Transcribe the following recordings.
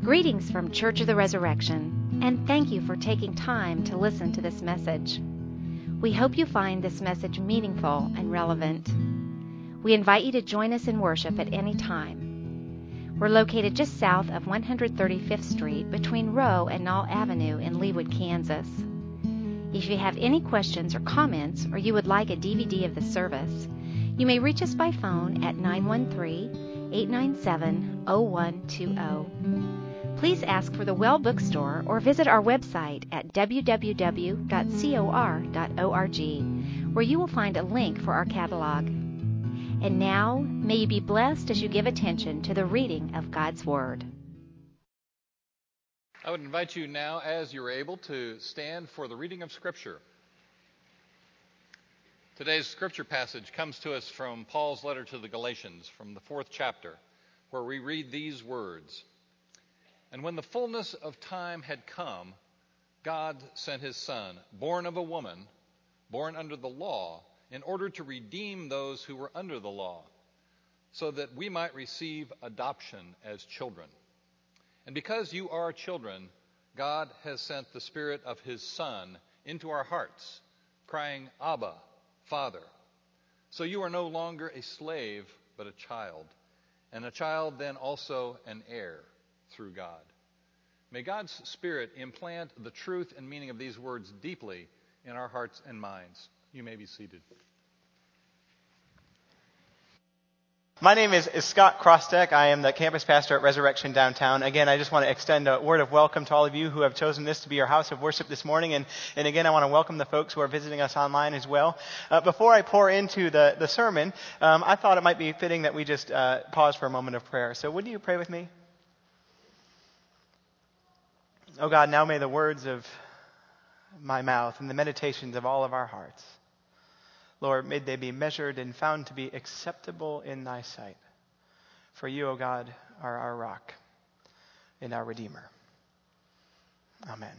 Greetings from Church of the Resurrection, and thank you for taking time to listen to this message. We hope you find this message meaningful and relevant. We invite you to join us in worship at any time. We're located just south of 135th Street between Rowe and Knoll Avenue in Leawood, Kansas. If you have any questions or comments, or you would like a DVD of the service, you may reach us by phone at 913-897-0120. Please ask for the Well Bookstore or visit our website at www.cor.org, where you will find a link for our catalog. And now, may you be blessed as you give attention to the reading of God's Word. I would invite you now, as you're able, to stand for the reading of Scripture. Today's Scripture passage comes to us from Paul's letter to the Galatians, from the 4th chapter, where we read these words. And when the fullness of time had come, God sent his Son, born of a woman, born under the law, in order to redeem those who were under the law, so that we might receive adoption as children. And because you are children, God has sent the Spirit of his Son into our hearts, crying, Abba, Father. So you are no longer a slave, but a child, and a child then also an heir through God. May God's Spirit implant the truth and meaning of these words deeply in our hearts and minds. You may be seated. My name is Scott Crostek. I am the campus pastor at Resurrection Downtown. Again, I just want to extend a word of welcome to all of you who have chosen this to be your house of worship this morning. And again, I want to welcome the folks who are visiting us online as well. Before I pour into the sermon, I thought it might be fitting that we just pause for a moment of prayer. So would you pray with me? Oh God, now may the words of my mouth and the meditations of all of our hearts, Lord, may they be measured and found to be acceptable in thy sight. For you, O God, are our rock and our Redeemer. Amen.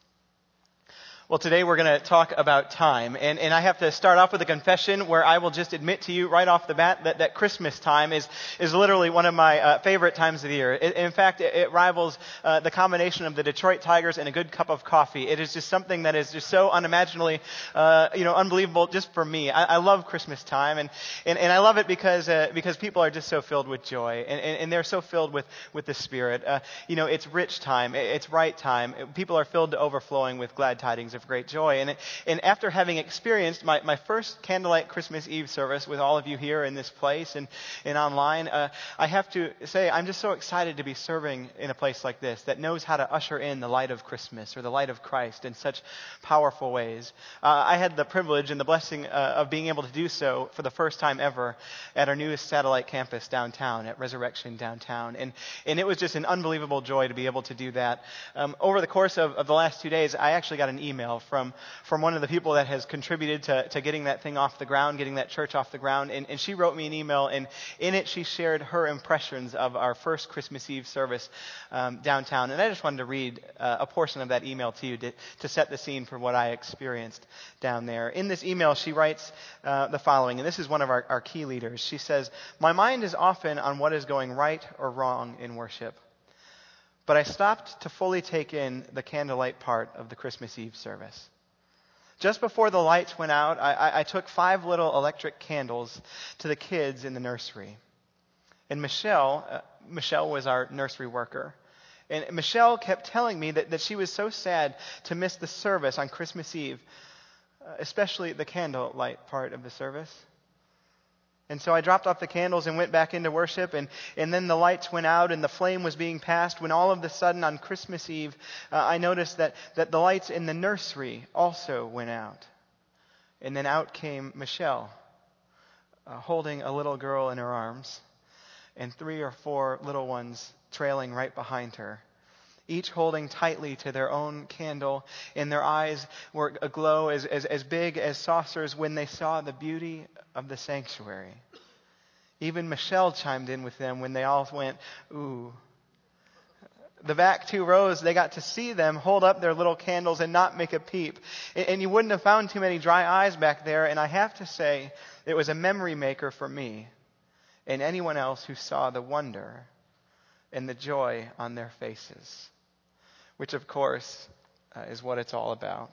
Well, today we're going to talk about time, and I have to start off with a confession where I will just admit to you right off the bat that Christmas time is literally one of my favorite times of the year. In fact, it rivals the combination of the Detroit Tigers and a good cup of coffee. It is just something that is just so unimaginably, unbelievable just for me. I love Christmas time, and I love it because people are just so filled with joy, and they're so filled with the Spirit. It's rich time, it's right time. People are filled to overflowing with glad tidings of great joy. And after having experienced my first candlelight Christmas Eve service with all of you here in this place and online, I have to say I'm just so excited to be serving in a place like this that knows how to usher in the light of Christmas or the light of Christ in such powerful ways. I had the privilege and the blessing of being able to do so for the first time ever at our newest satellite campus downtown at Resurrection Downtown. And it was just an unbelievable joy to be able to do that. Over the course of the last 2 days, I actually got an email from one of the people that has contributed to getting that thing off the ground, getting that church off the ground. And she wrote me an email, and in it she shared her impressions of our first Christmas Eve service downtown. And I just wanted to read a portion of that email to you to set the scene for what I experienced down there. In this email, she writes the following, and this is one of our key leaders. She says, "My mind is often on what is going right or wrong in worship. But I stopped to fully take in the candlelight part of the Christmas Eve service. Just before the lights went out, I took 5 little electric candles to the kids in the nursery. And Michelle was our nursery worker. And Michelle kept telling me that she was so sad to miss the service on Christmas Eve, especially the candlelight part of the service. And so I dropped off the candles and went back into worship, and then the lights went out and the flame was being passed when all of a sudden on Christmas Eve, I noticed that the lights in the nursery also went out. And then out came Michelle, holding a little girl in her arms, and 3 or 4 little ones trailing right behind her, each holding tightly to their own candle, and their eyes were aglow as big as saucers when they saw the beauty of the sanctuary. Even Michelle chimed in with them when they all went, ooh. The back 2 rows, they got to see them hold up their little candles and not make a peep. And you wouldn't have found too many dry eyes back there, and I have to say, it was a memory maker for me and anyone else who saw the wonder and the joy on their faces, which of course is what it's all about.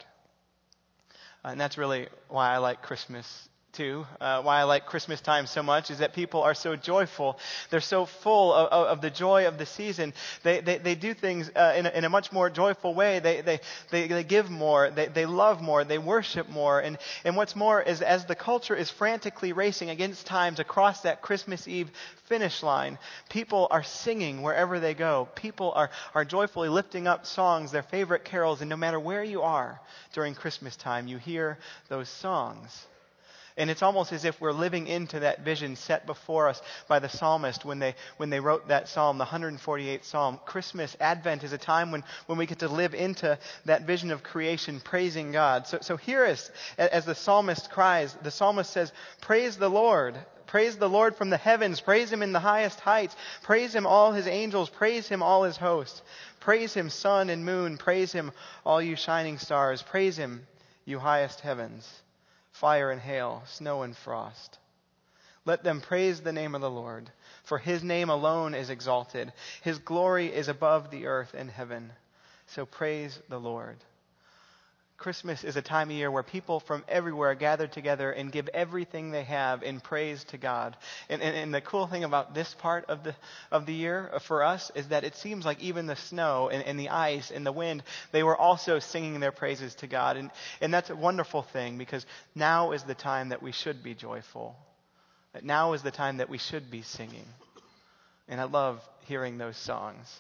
And that's really why I like Christmas too. Why I like Christmas time so much is that people are so joyful. They're so full of the joy of the season. They do things in a much more joyful way. They give more. They love more. They worship more. And what's more is, as the culture is frantically racing against time to cross that Christmas Eve finish line, people are singing wherever they go. People are joyfully lifting up songs, their favorite carols, and no matter where you are during Christmas time, you hear those songs. And it's almost as if we're living into that vision set before us by the psalmist when they wrote that psalm, the 148th Psalm. Christmas, Advent, is a time when we get to live into that vision of creation, praising God. So here is, as the psalmist cries, the psalmist says, "Praise the Lord. Praise the Lord from the heavens. Praise Him in the highest heights. Praise Him, all His angels. Praise Him, all His hosts. Praise Him, sun and moon. Praise Him, all you shining stars. Praise Him, you highest heavens. Fire and hail, snow and frost. Let them praise the name of the Lord, for His name alone is exalted. His glory is above the earth and heaven. So praise the Lord." Christmas is a time of year where people from everywhere gather together and give everything they have in praise to God. And the cool thing about this part of the year for us is that it seems like even the snow and the ice and the wind, they were also singing their praises to God. And that's a wonderful thing, because now is the time that we should be joyful. Now is the time that we should be singing. And I love hearing those songs.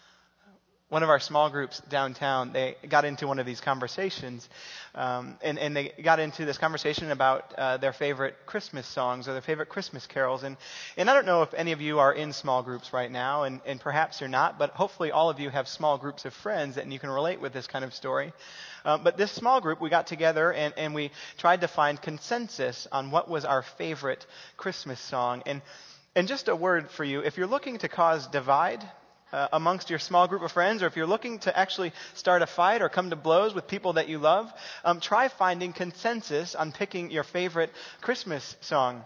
One of our small groups downtown, they got into one of these conversations, and they got into this conversation about their favorite Christmas songs or their favorite Christmas carols. And I don't know if any of you are in small groups right now, and perhaps you're not, but hopefully all of you have small groups of friends and you can relate with this kind of story. But this small group, we got together and we tried to find consensus on what was our favorite Christmas song. And just a word for you, if you're looking to cause divide amongst your small group of friends, or if you're looking to actually start a fight or come to blows with people that you love, try finding consensus on picking your favorite Christmas song.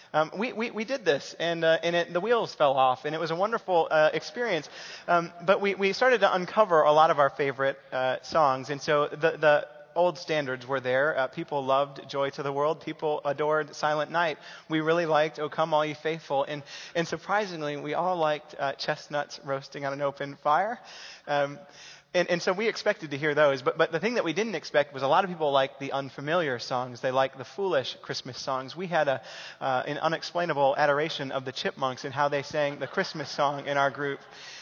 We did this, and the wheels fell off, and it was a wonderful experience. But we started to uncover a lot of our favorite songs, and so the old standards were there. People loved Joy to the World. People adored Silent Night. We really liked O Come All Ye Faithful. And surprisingly, we all liked Chestnuts Roasting on an Open Fire. And so we expected to hear those. But the thing that we didn't expect was a lot of people liked the unfamiliar songs. They liked the foolish Christmas songs. We had an unexplainable adoration of the Chipmunks and how they sang the Christmas song in our group.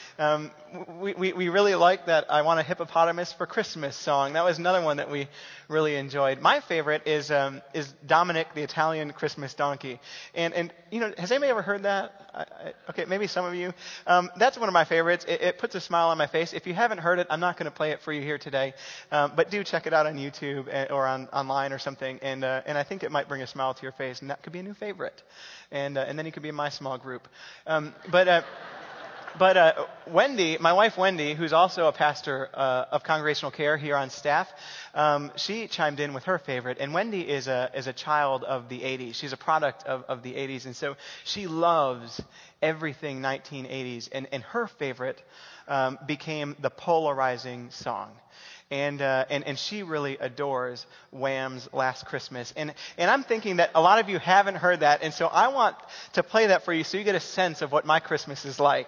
We really liked that I Want a Hippopotamus for Christmas song. That was another one that we really enjoyed. My favorite is Dominic the Italian Christmas Donkey. And you know, has anybody ever heard that? Okay, maybe some of you. That's one of my favorites. It puts a smile on my face. If you haven't heard it, I'm not going to play it for you here today. But do check it out on YouTube or online or something. And I think it might bring a smile to your face. And that could be a new favorite. And then you could be in my small group. But Wendy, my wife Wendy, who's also a pastor of Congregational Care here on staff, she chimed in with her favorite. And Wendy is a child of the 80s. She's a product of the 80s. And so she loves everything 1980s. And her favorite became the Polarizing Song. And she really adores Wham's Last Christmas. And I'm thinking that a lot of you haven't heard that. And so I want to play that for you so you get a sense of what my Christmas is like.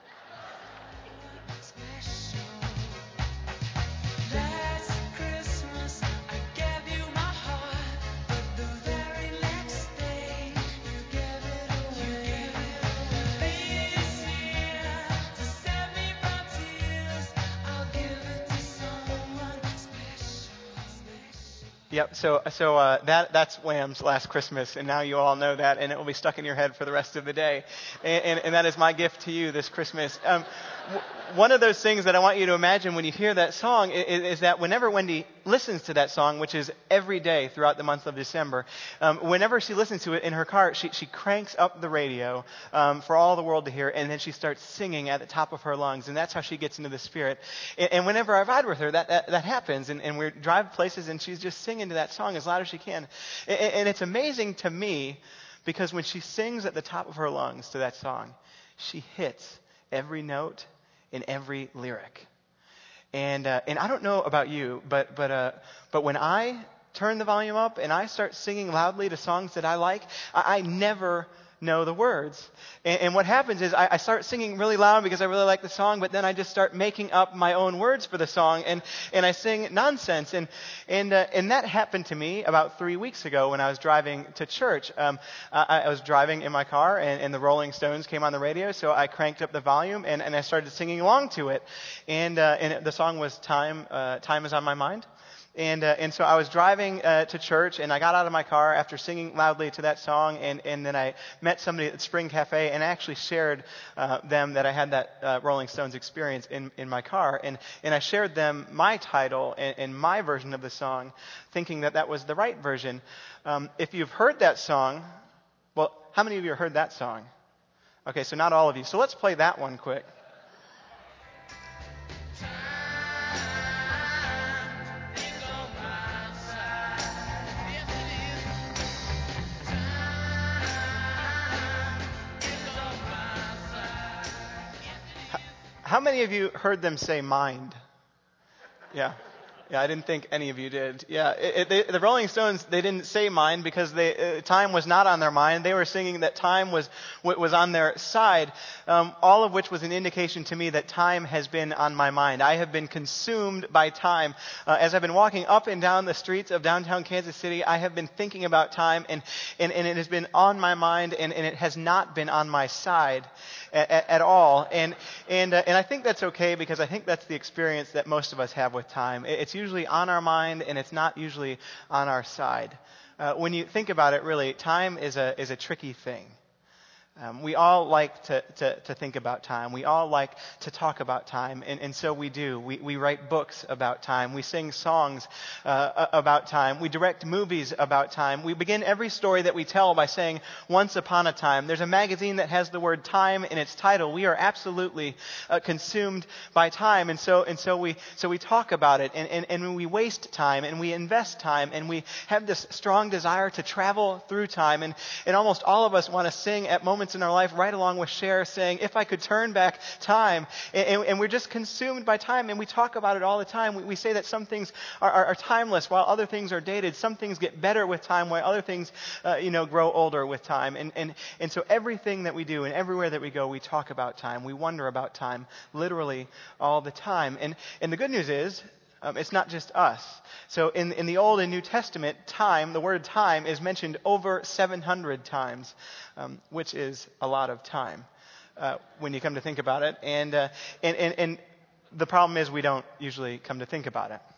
Yep. So that's Wham's Last Christmas, and now you all know that, and it will be stuck in your head for the rest of the day. And that is my gift to you this Christmas. One of those things that I want you to imagine when you hear that song is that whenever Wendy listens to that song, which is every day throughout the month of December, whenever she listens to it in her car, she cranks up the radio for all the world to hear, and then she starts singing at the top of her lungs, and that's how she gets into the spirit. And whenever I ride with her, that happens, and we drive places, and she's just singing to that song as loud as she can. And it's amazing to me because when she sings at the top of her lungs to that song, she hits every note, in every lyric. And I don't know about you, but when I turn the volume up and I start singing loudly to songs that I like, I never know the words. And what happens is I start singing really loud because I really like the song, but then I just start making up my own words for the song, and I sing nonsense. And that happened to me about 3 weeks ago when I was driving to church. I was driving in my car, and the Rolling Stones came on the radio, so I cranked up the volume and I started singing along to it. And the song was Time Is on My Mind. And so I was driving to church, and I got out of my car after singing loudly to that song, and then I met somebody at Spring Cafe, and I actually shared them that I had that Rolling Stones experience in my car, and I shared them my title and my version of the song, thinking that was the right version. If you've heard that song, well, how many of you have heard that song? Okay, so not all of you. So let's play that one quick. How many of you heard them say mind? Yeah. Yeah, I didn't think any of you did. Yeah, the Rolling Stones, they didn't say mind because time was not on their mind. They were singing that time was on their side, all of which was an indication to me that time has been on my mind. I have been consumed by time. As I've been walking up and down the streets of downtown Kansas City, I have been thinking about time, and it has been on my mind, and it has not been on my side at all. And I think that's okay, because I think that's the experience that most of us have with time. It's usually on our mind, and it's not usually on our side. When you think about it, really, time is a tricky thing. We all like to think about time. We all like to talk about time, and so we do. We write books about time. We sing songs about time. We direct movies about time. We begin every story that we tell by saying, "Once upon a time." There's a magazine that has the word time in its title. We are absolutely consumed by time, and so we talk about it, and we waste time, and we invest time, and we have this strong desire to travel through time, and almost all of us want to sing at moments in our life right along with Cher, saying, "If I could turn back time," and we're just consumed by time, and we talk about it all the time. We say that some things are timeless while other things are dated. Some things get better with time while other things grow older with time, and so everything that we do and everywhere that we go, we talk about time. We wonder about time literally all the time, and the good news is, it's not just us. So in the Old and New Testament, time, the word time, is mentioned over 700 times, which is a lot of time when you come to think about it. And the problem is we don't usually come to think about it.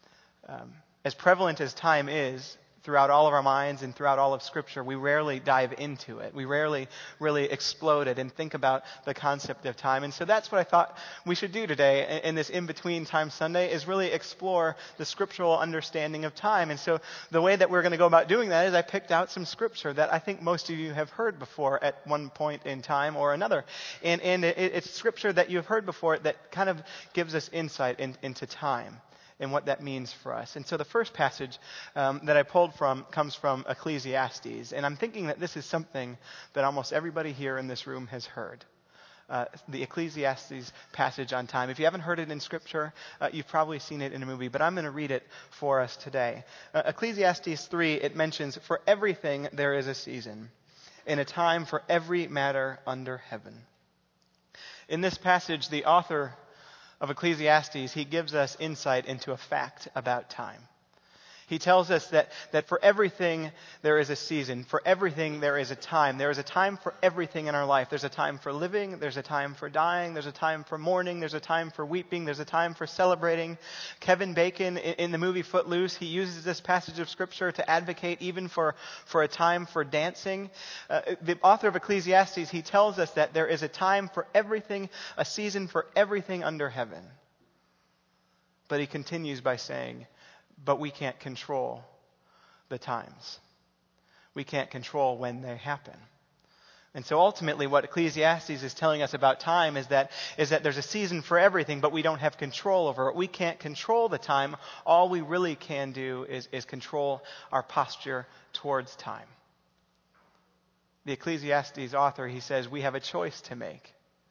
As prevalent as time is throughout all of our minds and throughout all of Scripture, we rarely dive into it. We rarely really explode it and think about the concept of time. And so that's what I thought we should do today in this In-Between Time Sunday, is really explore the scriptural understanding of time. And so the way that we're going to go about doing that is I picked out some scripture that I think most of you have heard before at one point in time or another. And it's scripture that you've heard before that kind of gives us insight into time and what that means for us. And so the first passage that I pulled from comes from Ecclesiastes. And I'm thinking that this is something that almost everybody here in this room has heard. The Ecclesiastes passage on time. If you haven't heard it in Scripture, you've probably seen it in a movie, but I'm going to read it for us today. Ecclesiastes 3, it mentions, "For everything there is a season, and a time for every matter under heaven." In this passage, the author of Ecclesiastes, he gives us insight into a fact about time. He tells us that for everything there is a season. For everything there is a time. There is a time for everything in our life. There's a time for living. There's a time for dying. There's a time for mourning. There's a time for weeping. There's a time for celebrating. Kevin Bacon, in the movie Footloose, he uses this passage of Scripture to advocate even for a time for dancing. The author of Ecclesiastes, he tells us that there is a time for everything, a season for everything under heaven. But he continues by saying, but we can't control the times. We can't control when they happen. And so ultimately what Ecclesiastes is telling us about time is that there's a season for everything, but we don't have control over it. We can't control the time. All we really can do is control our posture towards time. The Ecclesiastes author, he says, we have a choice to make.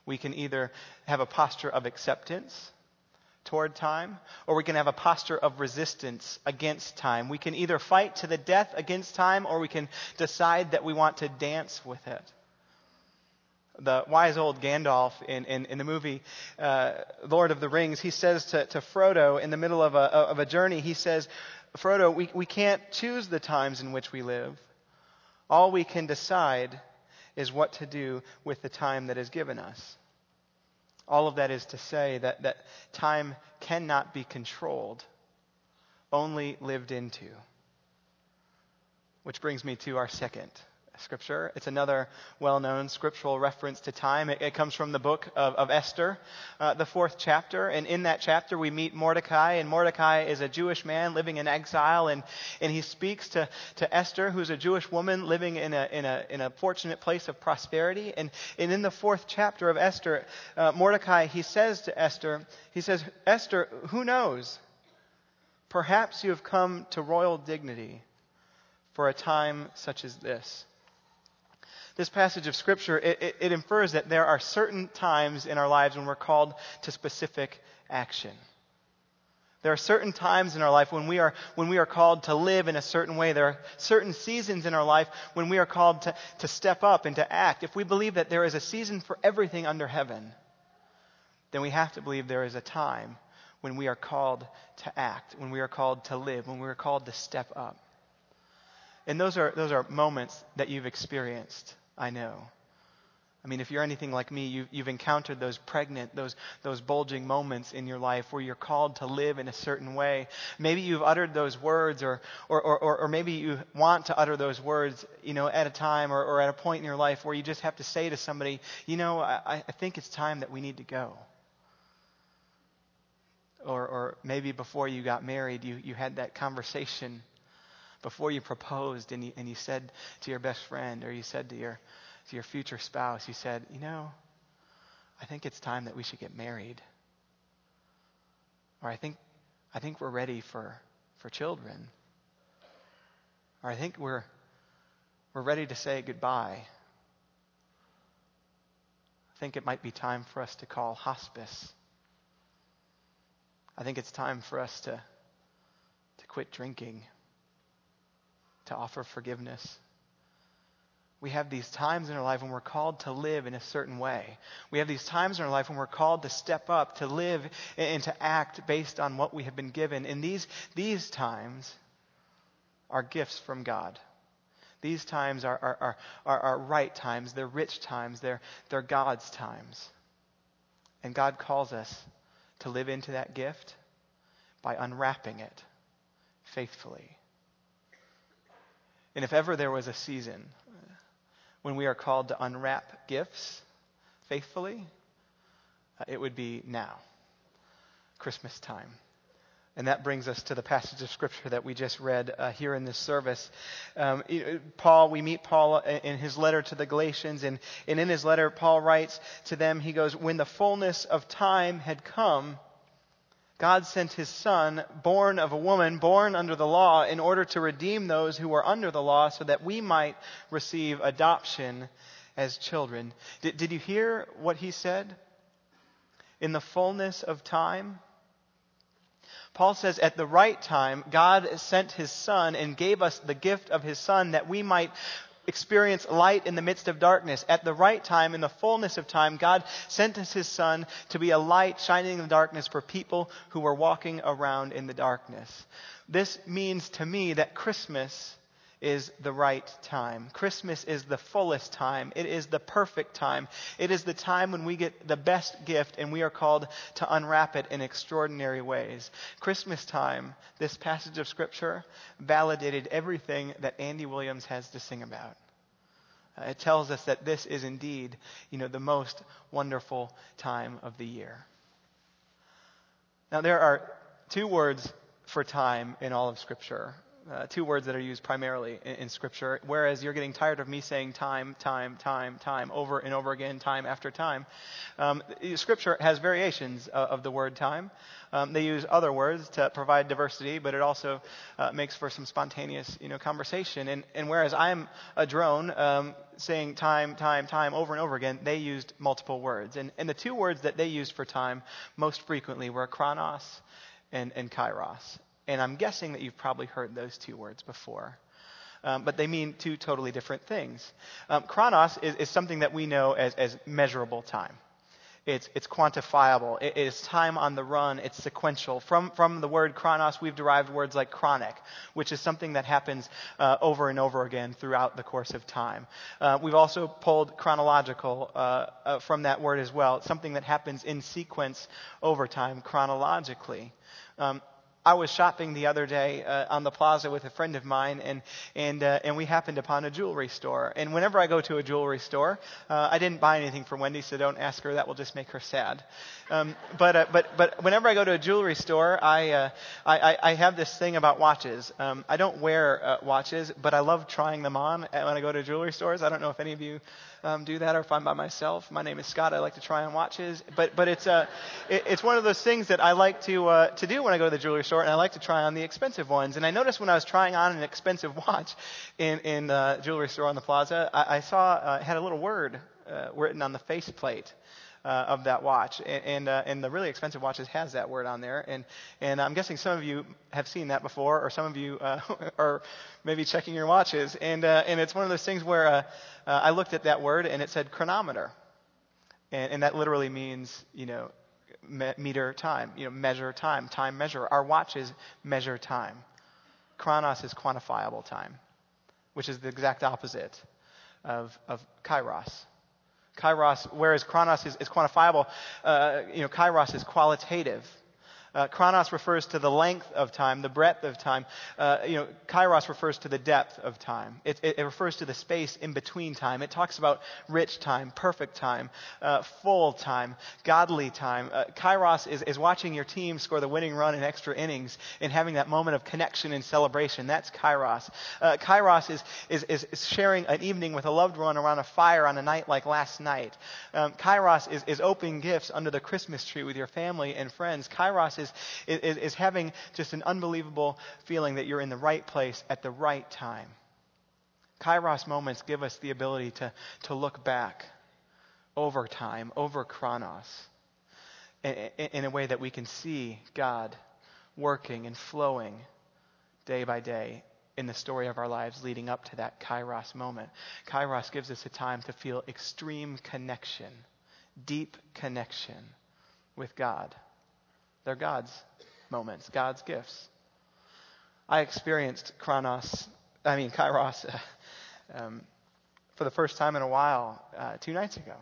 We can either have a posture of acceptance toward time, or we can have a posture of resistance against time. We can either fight to the death against time, or we can decide that we want to dance with it. The wise old Gandalf in the movie Lord of the Rings, he says to Frodo in the middle of a journey, he says, Frodo, we can't choose the times in which we live. All we can decide is what to do with the time that is given us. All of that is to say that time cannot be controlled, only lived into. Which brings me to our second scripture. It's another well-known scriptural reference to time. It comes from the book of Esther, the 4th chapter. And in that chapter we meet Mordecai. And Mordecai is a Jewish man living in exile. And he speaks to Esther, who's a Jewish woman living in a fortunate place of prosperity. And in the 4th chapter of Esther, Mordecai, he says to Esther, Esther, who knows? Perhaps you have come to royal dignity for a time such as this. This passage of Scripture, it infers that there are certain times in our lives when we're called to specific action. There are certain times in our life when we are called to live in a certain way. There are certain seasons in our life when we are called to step up and to act. If we believe that there is a season for everything under heaven, then we have to believe there is a time when we are called to act, when we are called to live, when we are called to step up. And those are moments that you've experienced, I know. I mean, if you're anything like me, you've encountered those pregnant, those bulging moments in your life where you're called to live in a certain way. Maybe you've uttered those words, or maybe you want to utter those words, at a time or at a point in your life where you just have to say to somebody, I think it's time that we need to go. Or maybe before you got married, you had that conversation before you proposed, and you said to your best friend, or you said to your future spouse, you said, I think it's time that we should get married. Or I think we're ready for children. Or I think we're ready to say goodbye. I think it might be time for us to call hospice. I think it's time for us to quit drinking, to offer forgiveness. We have these times in our life when we're called to live in a certain way. We have these times in our life when we're called to step up, to live and to act based on what we have been given. And these times are gifts from God. These times are right times. They're rich times. They're God's times. And God calls us to live into that gift by unwrapping it faithfully. And if ever there was a season when we are called to unwrap gifts faithfully, it would be now, Christmas time. And that brings us to the passage of Scripture that we just read here in this service. We meet Paul in his letter to the Galatians, and in his letter, Paul writes to them, he goes, when the fullness of time had come, God sent his Son, born of a woman, born under the law, in order to redeem those who were under the law, so that we might receive adoption as children. Did you hear what he said? In the fullness of time? Paul says at the right time, God sent his Son and gave us the gift of his Son that we might experience light in the midst of darkness. At the right time, in the fullness of time, God sent us his Son to be a light shining in the darkness for people who were walking around in the darkness. This means to me that Christmas is the right time. Christmas is the fullest time. It is the perfect time. It is the time when we get the best gift and we are called to unwrap it in extraordinary ways. Christmas time, this passage of Scripture, validated everything that Andy Williams has to sing about. It tells us that this is indeed, the most wonderful time of the year. Now there are two words for time in all of Scripture. two words that are used primarily in Scripture. Whereas you're getting tired of me saying time, over and over again, time after time. Scripture has variations of the word time. They use other words to provide diversity, but it also makes for some spontaneous, conversation. And whereas I'm a drone saying time over and over again, they used multiple words. And the two words that they used for time most frequently were chronos and kairos. And I'm guessing that you've probably heard those two words before. But they mean two totally different things. Chronos is something that we know as measurable time. It's quantifiable. It is time on the run. It's sequential. From the word chronos, we've derived words like chronic, which is something that happens over and over again throughout the course of time. We've also pulled chronological from that word as well. It's something that happens in sequence over time, chronologically. I was shopping the other day on the plaza with a friend of mine, and we happened upon a jewelry store. And whenever I go to a jewelry store, I didn't buy anything for Wendy, so don't ask her. That will just make her sad. But whenever I go to a jewelry store, I have this thing about watches. I don't wear watches, but I love trying them on when I go to jewelry stores. I don't know if any of you do that, or if I'm by myself. My name is Scott. I like to try on watches, but it's one of those things that I like to do when I go to the jewelry store, and I like to try on the expensive ones. And I noticed when I was trying on an expensive watch in the jewelry store on the plaza, I saw it had a little word written on the faceplate of that watch, and the really expensive watches has that word on there, and I'm guessing some of you have seen that before, or some of you are maybe checking your watches, and it's one of those things where I looked at that word and it said chronometer, and that literally means meter time, measure time measure. Our watches measure time. Chronos is quantifiable time, which is the exact opposite of kairos. Kairos, whereas chronos is quantifiable, kairos is qualitative. Chronos refers to the length of time, the breadth of time. Kairos refers to the depth of time. It refers to the space in between time. It talks about rich time, perfect time, full time, godly time. Kairos is watching your team score the winning run in extra innings and having that moment of connection and celebration. That's Kairos. Kairos is sharing an evening with a loved one around a fire on a night like last night. Kairos is opening gifts under the Christmas tree with your family and friends. Kairos is having just an unbelievable feeling that you're in the right place at the right time. Kairos moments give us the ability to look back over time, over chronos, in a way that we can see God working and flowing day by day in the story of our lives leading up to that Kairos moment. Kairos gives us a time to feel extreme connection, deep connection with God. They're God's moments, God's gifts. I experienced Kairos for the first time in a while 2 nights ago.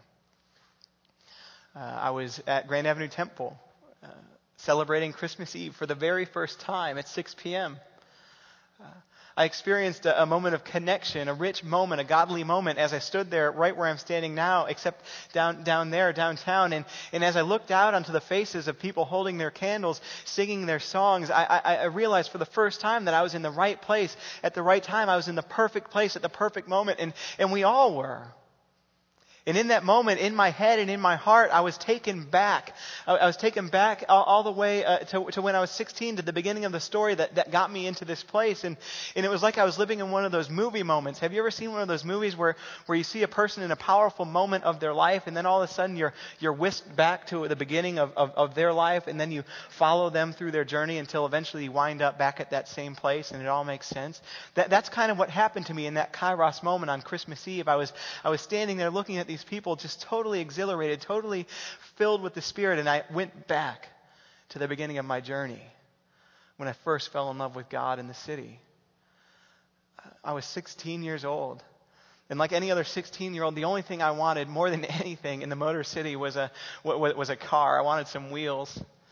I was at Grand Avenue Temple celebrating Christmas Eve for the very first time at 6 p.m. I experienced a moment of connection, a rich moment, a godly moment as I stood there right where I'm standing now, except down there, downtown. And as I looked out onto the faces of people holding their candles, singing their songs, I realized for the first time that I was in the right place at the right time. I was in the perfect place at the perfect moment, and we all were. And in that moment, in my head and in my heart, I was taken back. I was taken back all the way to when I was 16, to the beginning of the story that got me into this place. And it was like I was living in one of those movie moments. Have you ever seen one of those movies where you see a person in a powerful moment of their life, and then all of a sudden you're whisked back to the beginning of their life, and then you follow them through their journey until eventually you wind up back at that same place, and it all makes sense? That's kind of what happened to me in that Kairos moment on Christmas Eve. I was standing there looking at these people just totally exhilarated, totally filled with the Spirit, and I went back to the beginning of my journey when I first fell in love with God in the city. I was 16 years old, and like any other 16-year-old, the only thing I wanted more than anything in the Motor City was a car. I wanted some wheels.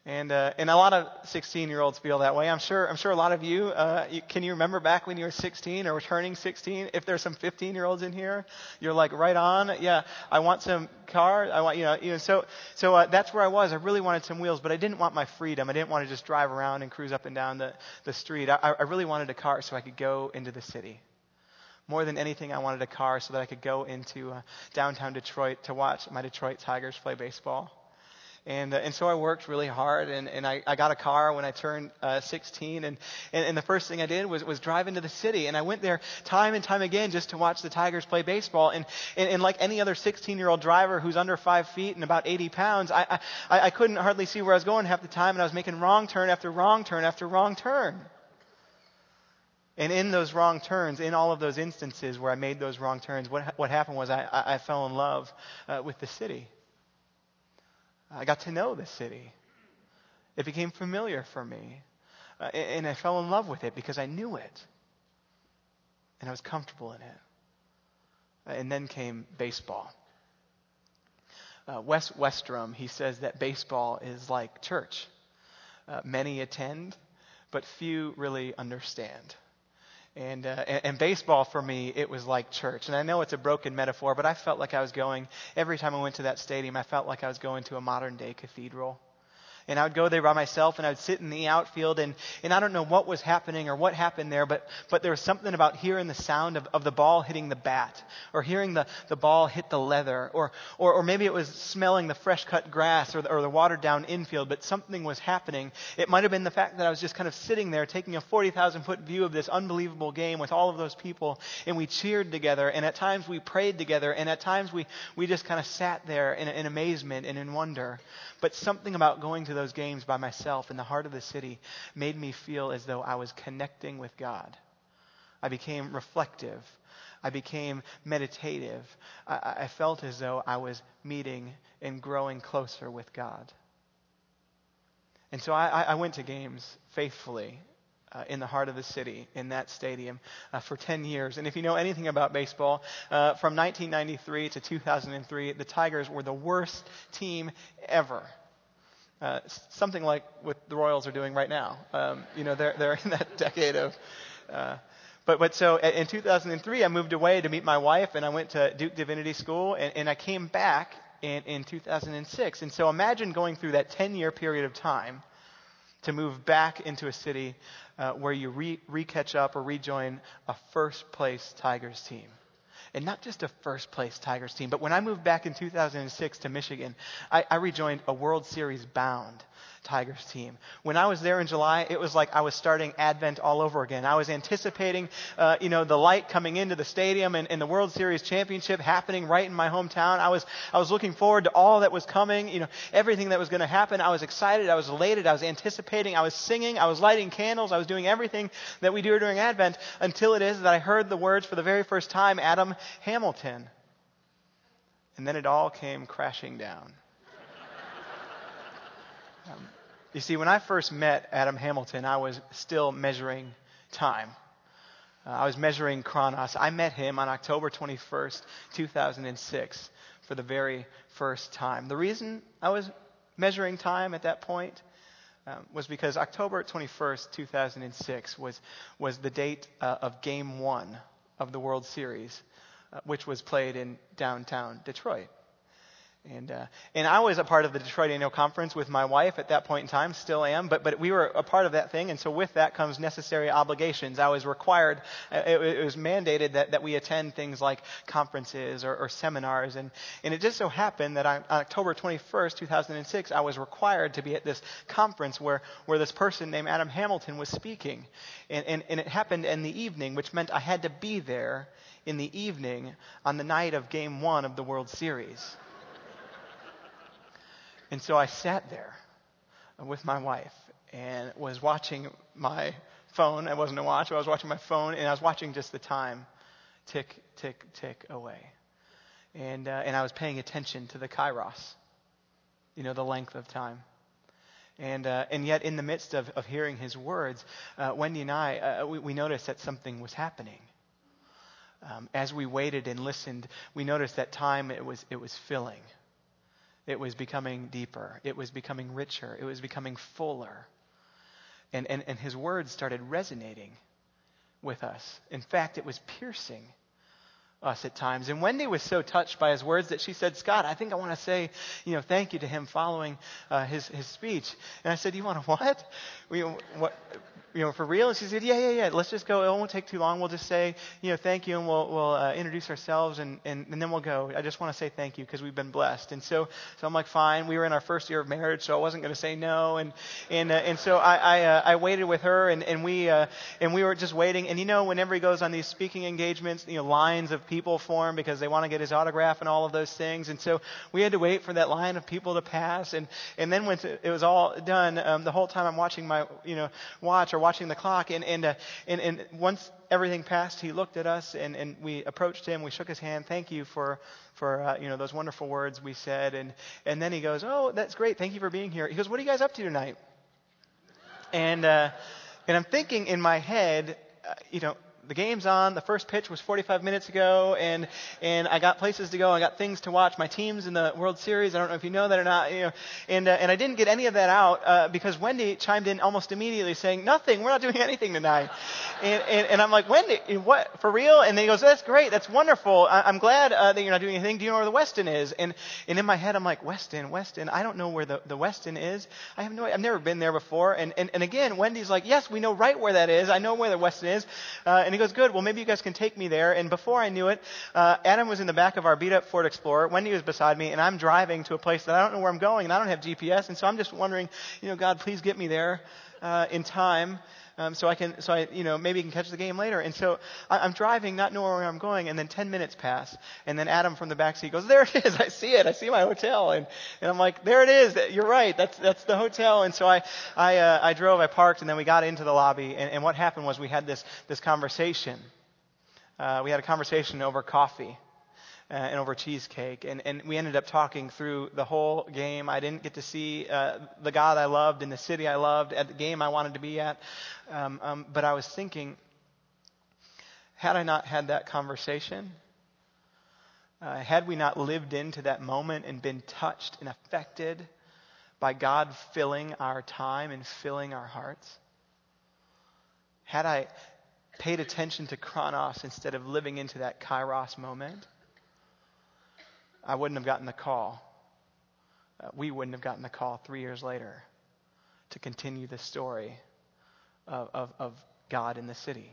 And a lot of 16-year-olds feel that way. I'm sure a lot of you, can you remember back when you were 16 or were turning 16? If there's some 15-year-olds in here, you're like right on. Yeah, I want some car. I want, so that's where I was. I really wanted some wheels, but I didn't want my freedom. I didn't want to just drive around and cruise up and down the street. I really wanted a car so I could go into the city. More than anything, I wanted a car so that I could go into downtown Detroit to watch my Detroit Tigers play baseball. And so I worked really hard, and I got a car when I turned 16, and the first thing I did was drive into the city, and I went there time and time again just to watch the Tigers play baseball, and like any other 16-year-old driver who's under 5 feet and about 80 pounds, I couldn't hardly see where I was going half the time, and I was making wrong turn after wrong turn after wrong turn. And in those wrong turns, in all of those instances where I made those wrong turns, what happened was I fell in love with the city. I got to know the city. It became familiar for me. And I fell in love with it because I knew it. And I was comfortable in it. And then came baseball. Wes Westrum, he says that baseball is like church. Many attend, but few really understand. And baseball for me, it was like church. And I know it's a broken metaphor, but I felt like I was going, every time I went to that stadium, I felt like I was going to a modern day cathedral. And I would go there by myself, and I would sit in the outfield, and I don't know what was happening or what happened there, but there was something about hearing the sound of the ball hitting the bat, or hearing the ball hit the leather, or maybe it was smelling the fresh cut grass or the watered down infield, but something was happening. It might have been the fact that I was just kind of sitting there taking a 40,000 foot view of this unbelievable game with all of those people, and we cheered together, and at times we prayed together, and at times we just kind of sat there in amazement and in wonder. But something about going to those games by myself in the heart of the city made me feel as though I was connecting with God. I became reflective. I became meditative. I felt as though I was meeting and growing closer with God. And so I went to games faithfully in the heart of the city, in that stadium, for 10 years. And if you know anything about baseball, from 1993 to 2003, the Tigers were the worst team ever. Something like what the Royals are doing right now. They're in that decade of... But so in 2003, I moved away to meet my wife, and I went to Duke Divinity School, and I came back in 2006. And so imagine going through that 10-year period of time to move back into a city where you re-catch up or rejoin a first-place Tigers team. And not just a first-place Tigers team, but when I moved back in 2006 to Michigan, I rejoined a World Series bound Tigers team. When I was there in July, it was like I was starting Advent all over again. I was anticipating, the light coming into the stadium and the World Series championship happening right in my hometown. I was looking forward to all that was coming, everything that was going to happen. I was excited. I was elated. I was anticipating. I was singing. I was lighting candles. I was doing everything that we do during Advent until it is that I heard the words for the very first time, Adam Hamilton. And then it all came crashing down. You see, when I first met Adam Hamilton, I was still measuring time. I was measuring chronos. I met him on October 21st, 2006, for the very first time. The reason I was measuring time at that point was because October 21st, 2006 was the date of Game 1 of the World Series, which was played in downtown Detroit. And I was a part of the Detroit Annual Conference with my wife at that point in time, still am, but we were a part of that thing, and so with that comes necessary obligations. I was required, it was mandated that we attend things like conferences or seminars, and it just so happened that on October 21st, 2006, I was required to be at this conference where this person named Adam Hamilton was speaking, and it happened in the evening, which meant I had to be there in the evening on the night of Game 1 of the World Series. And so I sat there with my wife and was watching my phone. It wasn't a watch. I was watching my phone, and I was watching just the time tick, tick, tick away. And I was paying attention to the kairos, the length of time. And yet in the midst of hearing his words, Wendy and I, we noticed that something was happening. As we waited and listened, we noticed that time, it was filling. It was becoming deeper. It was becoming richer. It was becoming fuller. And his words started resonating with us. In fact, it was piercing us at times. And Wendy was so touched by his words that she said, Scott, I think I want to say, thank you to him following his speech. And I said, you want to what? For real? And she said, yeah. Let's just go. It won't take too long. We'll just say, thank you, and we'll introduce ourselves, and then we'll go. I just want to say thank you because we've been blessed. And so I'm like, fine. We were in our first year of marriage, so I wasn't going to say no. And so I waited with her, and we were just waiting. And whenever he goes on these speaking engagements, lines of people form because they want to get his autograph and all of those things. And so we had to wait for that line of people to pass. And then when it was all done, the whole time I'm watching my watch or watching the clock, and once everything passed, he looked at us, and we approached him. We shook his hand. Thank you for those wonderful words we said. And then he goes, oh, that's great. Thank you for being here. He goes, what are you guys up to tonight? And I'm thinking in my head, the game's on. The first pitch was 45 minutes ago, and I got places to go. I got things to watch. My team's in the World Series. I don't know if you know that or not. And I didn't get any of that out because Wendy chimed in almost immediately saying, "Nothing. We're not doing anything tonight." And I'm like, Wendy, what, for real? And then he goes, that's great. That's wonderful. I'm glad that you're not doing anything. Do you know where the Westin is? And in my head, I'm like, Westin. I don't know where the Westin is. I have no idea. I've never been there before. And again, Wendy's like, yes, we know right where that is. I know where the Westin is. And he goes, good. Well, maybe you guys can take me there. And before I knew it, Adam was in the back of our beat-up Ford Explorer. Wendy was beside me, and I'm driving to a place that I don't know where I'm going, and I don't have GPS. And so I'm just wondering, God, please get me there in time. So maybe you can catch the game later. And so I'm driving, not knowing where I'm going, and then 10 minutes pass. And then Adam from the back seat goes, there it is. I see it. I see my hotel. And I'm like, there it is. You're right. That's the hotel. And so I drove, I parked, and then we got into the lobby. And what happened was we had this conversation. We had a conversation over coffee. And over cheesecake. And we ended up talking through the whole game. I didn't get to see the God I loved in the city I loved at the game I wanted to be at. But I was thinking, had I not had that conversation, had we not lived into that moment and been touched and affected by God filling our time and filling our hearts, had I paid attention to Chronos instead of living into that Kairos moment, I wouldn't have gotten the call. We wouldn't have gotten the call 3 years later to continue the story of God in the city.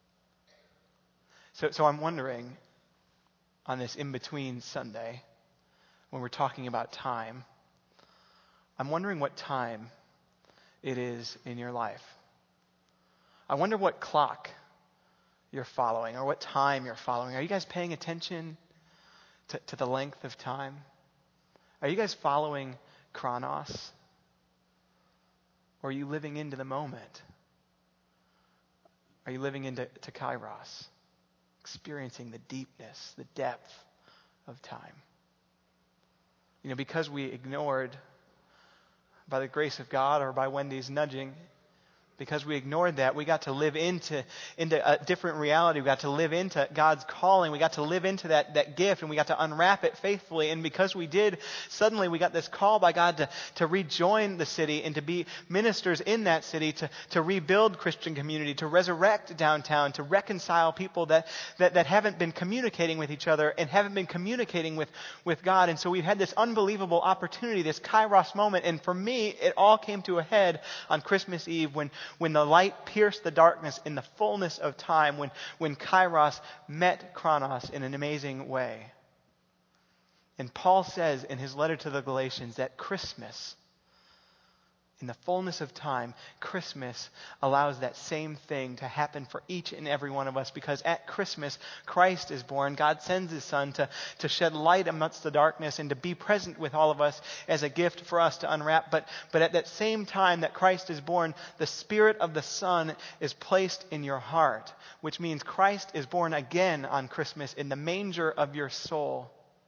So I'm wondering, on this in-between Sunday, when we're talking about time, I'm wondering what time it is in your life. I wonder what clock you're following or what time you're following. Are you guys paying attention to the length of time? Are you guys following Chronos? Or are you living into the moment? Are you living into Kairos? Experiencing the deepness, the depth of time. Because we ignored, by the grace of God or by Wendy's nudging, because we ignored that, we got to live into a different reality. We got to live into God's calling. We got to live into that gift, and we got to unwrap it faithfully. And because we did, suddenly we got this call by God to rejoin the city and to be ministers in that city, to rebuild Christian community, to resurrect downtown, to reconcile people that haven't been communicating with each other and haven't been communicating with God. And so we've had this unbelievable opportunity, this Kairos moment. And for me, it all came to a head on Christmas Eve when the light pierced the darkness in the fullness of time, when Kairos met Chronos in an amazing way. And Paul says in his letter to the Galatians that Christmas, in the fullness of time, Christmas allows that same thing to happen for each and every one of us, because at Christmas, Christ is born. God sends his Son to shed light amidst the darkness and to be present with all of us as a gift for us to unwrap. But at that same time that Christ is born, the Spirit of the Son is placed in your heart, which means Christ is born again on Christmas in the manger of your soul,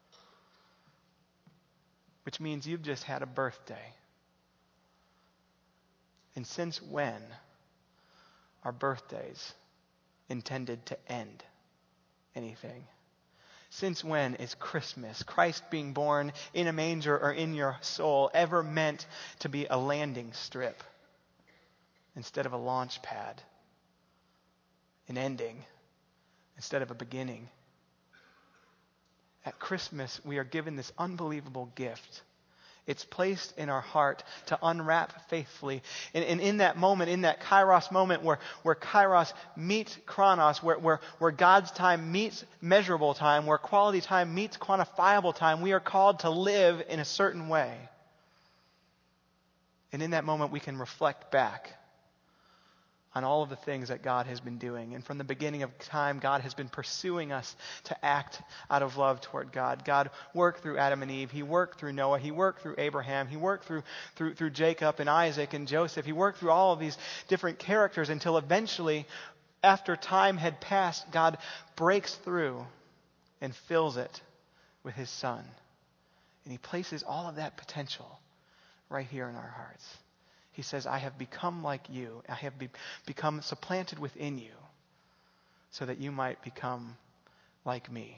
which means you've just had a birthday. And since when are birthdays intended to end anything? Since when is Christmas, Christ being born in a manger or in your soul, ever meant to be a landing strip instead of a launch pad? An ending instead of a beginning? At Christmas, we are given this unbelievable gift. It's placed in our heart to unwrap faithfully. And in that moment, in that kairos moment where kairos meets chronos, where God's time meets measurable time, where quality time meets quantifiable time, we are called to live in a certain way. And in that moment, we can reflect back on all of the things that God has been doing. And from the beginning of time, God has been pursuing us to act out of love toward God. God worked through Adam and Eve. He worked through Noah. He worked through Abraham. He worked through Jacob and Isaac and Joseph. He worked through all of these different characters until eventually, after time had passed, God breaks through and fills it with His Son. And He places all of that potential right here in our hearts. He says, I have become like you. I have become supplanted within you so that you might become like me.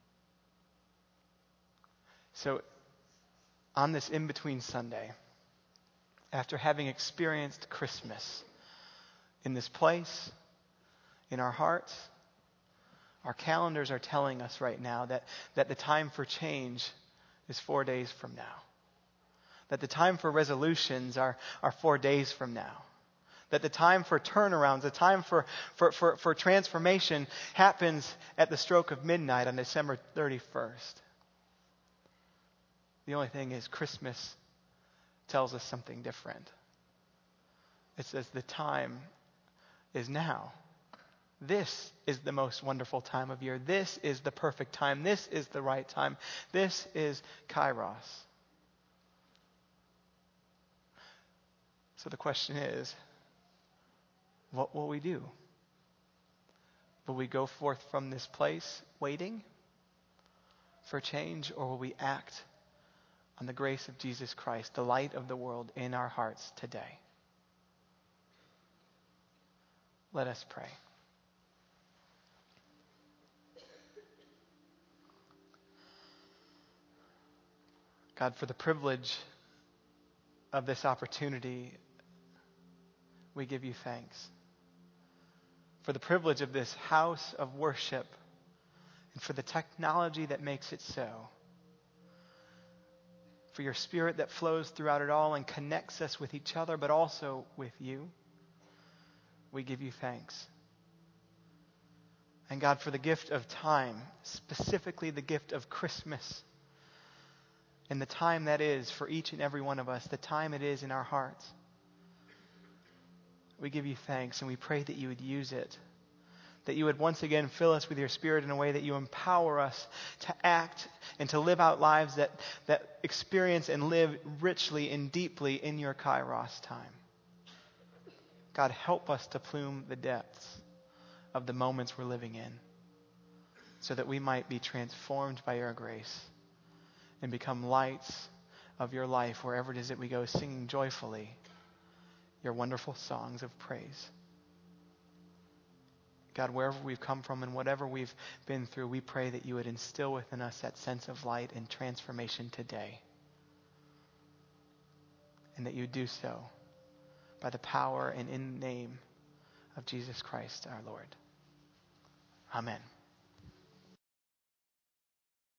So on this in-between Sunday, after having experienced Christmas in this place, in our hearts, our calendars are telling us right now that the time for change is 4 days from now. That the time for resolutions are 4 days from now. That the time for turnarounds, the time for transformation happens at the stroke of midnight on December 31st. The only thing is Christmas tells us something different. It says the time is now. This is the most wonderful time of year. This is the perfect time. This is the right time. This is Kairos. So the question is, what will we do? Will we go forth from this place waiting for change, or will we act on the grace of Jesus Christ, the light of the world, in our hearts today? Let us pray. God, for the privilege of this opportunity, we give you thanks. For the privilege of this house of worship and for the technology that makes it so. For your Spirit that flows throughout it all and connects us with each other, but also with you. We give you thanks. And God, for the gift of time, specifically the gift of Christmas, and the time that is for each and every one of us, the time it is in our hearts. We give you thanks, and we pray that you would use it, that you would once again fill us with your Spirit in a way that you empower us to act and to live out lives that experience and live richly and deeply in your Kairos time. God, help us to plume the depths of the moments we're living in so that we might be transformed by your grace and become lights of your life wherever it is that we go, singing joyfully your wonderful songs of praise. God, wherever we've come from and whatever we've been through, we pray that you would instill within us that sense of light and transformation today. And that you do so by the power and in the name of Jesus Christ our Lord. Amen.